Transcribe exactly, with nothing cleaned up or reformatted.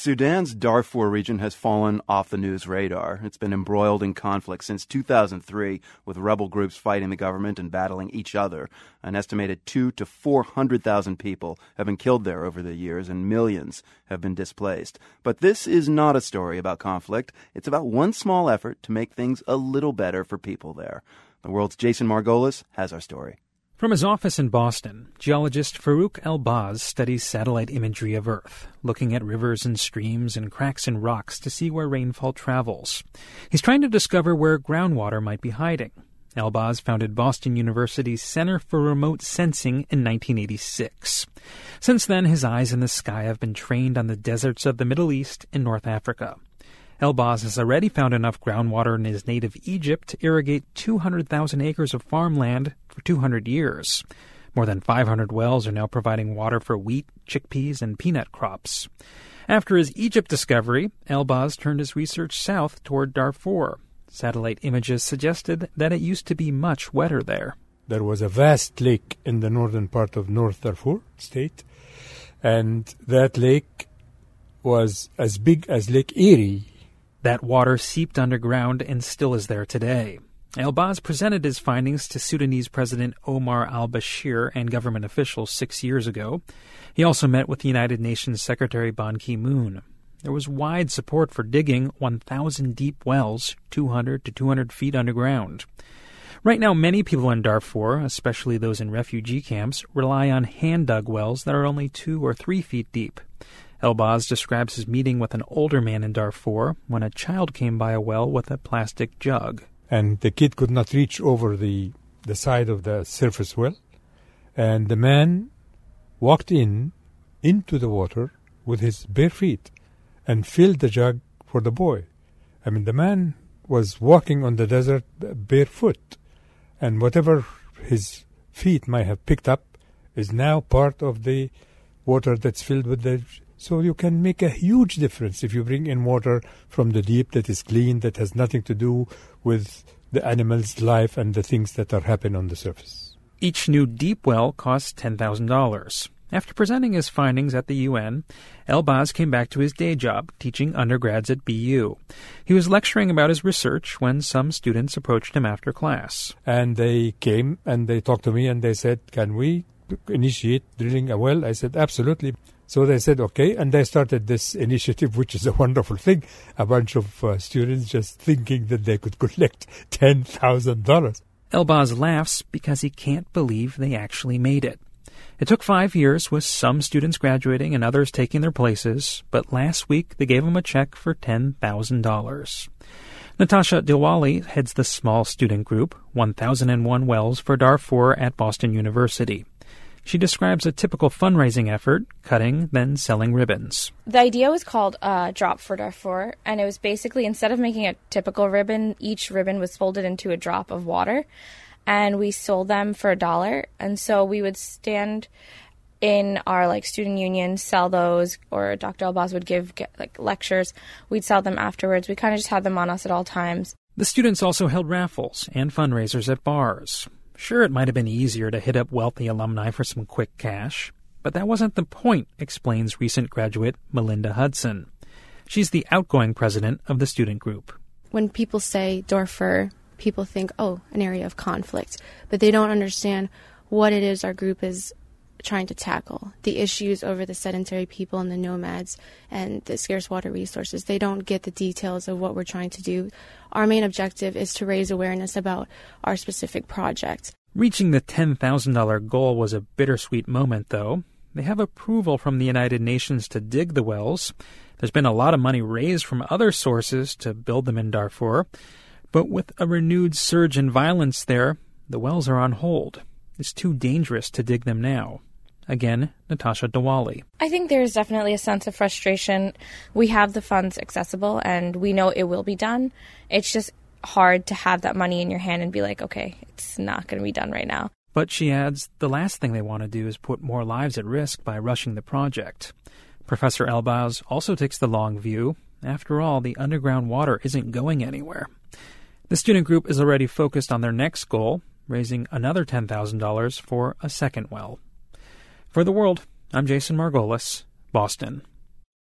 Sudan's Darfur region has fallen off the news radar. It's been embroiled in conflict since two thousand three, with rebel groups fighting the government and battling each other. An estimated two to four hundred thousand people have been killed there over the years, and millions have been displaced. But this is not a story about conflict. It's about one small effort to make things a little better for people there. The World's Jason Margolis has our story. From his office in Boston, geologist Farouk Elbaz studies satellite imagery of Earth, looking at rivers and streams and cracks in rocks to see where rainfall travels. He's trying to discover where groundwater might be hiding. Elbaz founded Boston University's Center for Remote Sensing in nineteen eighty-six. Since then, his eyes in the sky have been trained on the deserts of the Middle East and North Africa. Elbaz has already found enough groundwater in his native Egypt to irrigate two hundred thousand acres of farmland for two hundred years. More than five hundred wells are now providing water for wheat, chickpeas, and peanut crops. After his Egypt discovery, Elbaz turned his research south toward Darfur. Satellite images suggested that it used to be much wetter there. There was a vast lake in the northern part of North Darfur state, and that lake was as big as Lake Erie. That water seeped underground and still is there today. Elbaz presented his findings to Sudanese President Omar al-Bashir and government officials six years ago. He also met with the United Nations Secretary Ban Ki-moon. There was wide support for digging one thousand deep wells, two hundred to two hundred feet underground. Right now, many people in Darfur, especially those in refugee camps, rely on hand-dug wells that are only two or three feet deep. Elbaz describes his meeting with an older man in Darfur when a child came by a well with a plastic jug. And the kid could not reach over the, the side of the surface well. And the man walked in, into the water with his bare feet and filled the jug for the boy. I mean, the man was walking on the desert barefoot. And whatever his feet might have picked up is now part of the water that's filled with the... So you can make a huge difference if you bring in water from the deep that is clean, that has nothing to do with the animal's life and the things that are happening on the surface. Each new deep well costs ten thousand dollars. After presenting his findings at the U N, Elbaz came back to his day job, teaching undergrads at B U. He was lecturing about his research when some students approached him after class. And they came and they talked to me and they said, can we initiate drilling a well? I said, absolutely. So they said, okay, and they started this initiative, which is a wonderful thing. A bunch of uh, students just thinking that they could collect ten thousand dollars. Elbaz laughs because he can't believe they actually made it. It took five years, with some students graduating and others taking their places, but last week they gave him a check for ten thousand dollars. Natasha Diwali heads the small student group, one thousand one Wells for Darfur at Boston University. She describes a typical fundraising effort, cutting, then selling ribbons. The idea was called uh, Drop for Darfur, and it was basically, instead of making a typical ribbon, each ribbon was folded into a drop of water, and we sold them for a dollar. And so we would stand in our like student union, sell those, or Doctor Elbaz would give get, like lectures. We'd sell them afterwards. We kind of just had them on us at all times. The students also held raffles and fundraisers at bars. Sure, it might have been easier to hit up wealthy alumni for some quick cash, but that wasn't the point, explains recent graduate Melinda Hudson. She's the outgoing president of the student group. When people say Darfur, people think, oh, an area of conflict, but they don't understand what it is our group is trying to tackle, the issues over the sedentary people and the nomads and the scarce water resources. They don't get the details of what we're trying to do. Our main objective is to raise awareness about our specific project. Reaching the ten thousand dollars goal was a bittersweet moment, though. They have approval from the United Nations to dig the wells. There's been a lot of money raised from other sources to build them in Darfur. But with a renewed surge in violence there, the wells are on hold. It's too dangerous to dig them now. Again, Natasha Diwali. I think there's definitely a sense of frustration. We have the funds accessible, and we know it will be done. It's just hard to have that money in your hand and be like, okay, it's not going to be done right now. But she adds, the last thing they want to do is put more lives at risk by rushing the project. Professor Elbaz also takes the long view. After all, the underground water isn't going anywhere. The student group is already focused on their next goal, raising another ten thousand dollars for a second well. For The World, I'm Jason Margolis, Boston.